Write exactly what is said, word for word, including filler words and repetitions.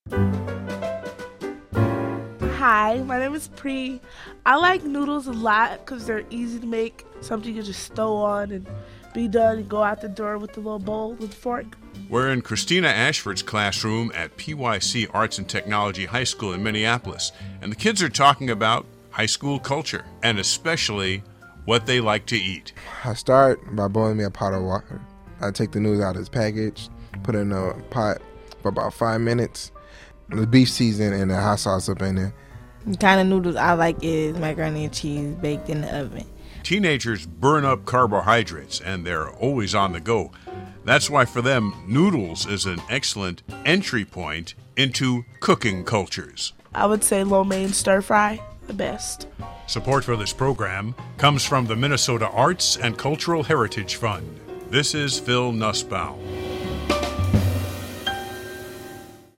Hi, my name is Pri. I like noodles a lot because they're easy to make, something you just throw on and be done and go out the door with a little bowl with a fork. We're in Christina Ashford's classroom at P Y C Arts and Technology High School in Minneapolis, and the kids are talking about high school culture and especially what they like to eat. I start by boiling me a pot of water. I take the noodles out of its package, put it in a pot for about five minutes. The beef season and the hot sauce up in there. The kind of noodles I like is macaroni and cheese baked in the oven. Teenagers burn up carbohydrates and they're always on the go. That's why for them, noodles is an excellent entry point into cooking cultures. I would say lo mein stir fry, the best. Support for this program comes from the Minnesota Arts and Cultural Heritage Fund. This is Phil Nussbaum.